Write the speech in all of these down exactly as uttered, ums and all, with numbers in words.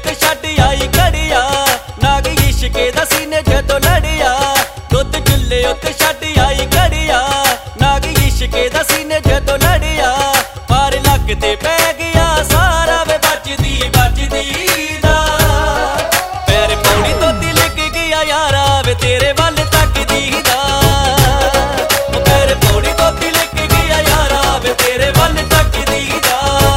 उत्ते छड्ड आई घड़िया, नाग इश्के दा सीने जदों लड़िया। दुध चुल्हे उत्ते छड्ड आई घड़िया, नाग इश्के दा सीने जदों लड़िया। पार लक ते पै गया सारा वे बजदी बजदी दा। पैर पौड़ी तो तिलक गया यारा वे तेरे वल तकदी दा। पैर पौड़ी तो तिलक गया यारा वे तेरे वल तकदी दा।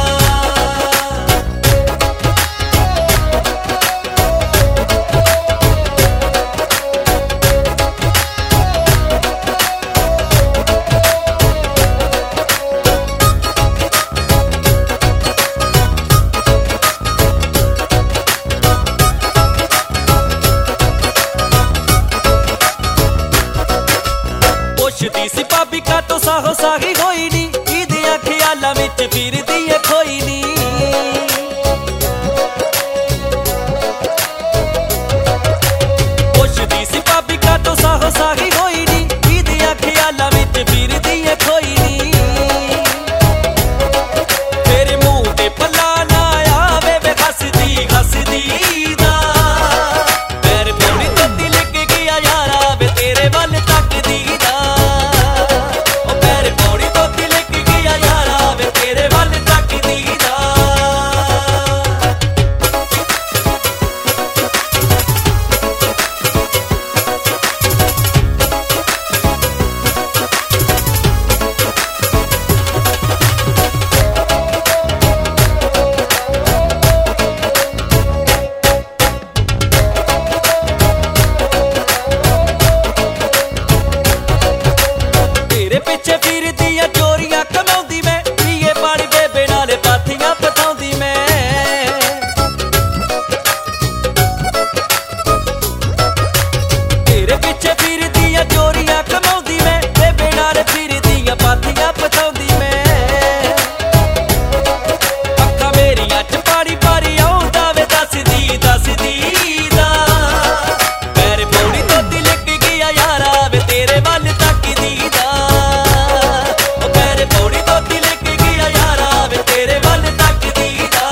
पुछदी सी भाभी काटो साहो साही होई नी, इहदियां ख्यालां विच फिरदी ऐ खोई नी। पुछदी सी भाभी काटो साहो साही होई नी, इहदियां ख्यालां विच फिरदी ऐ खोई नी। तेरे मूंह ते पल्ला ना आवे वे हसदी हसदी दा। पैर पौड़ी तो तिलक गया यारा वे तेरे वल तकदी दा। पिछे फिरदी ऐ चोरियां कमाउंदी मैं, पीए पानी बेबे नाले पाथियां पताउंदी मैं। तेरे पिछे फिरदी ऐ चोरियां कमाउंदी मैं, बेबे नाले फिरदी ऐ पाथियां पताउंदी मैं। अक्खां मेरियां च पानी पानी आउंदा वे दसदी दसदी दा। पैर पौड़ी तो तिलक गया यारा वे तेरे वल तकदी दा। पौड़ी तो तिलक गया यारा वे तेरे वल तकदी दा।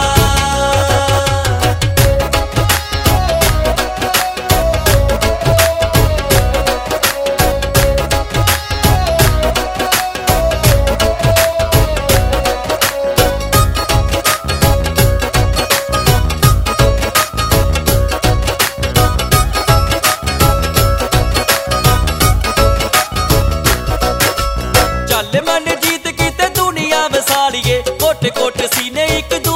चल मन जीत कीते दुनिया वसालिए, कोट कोट सीने एक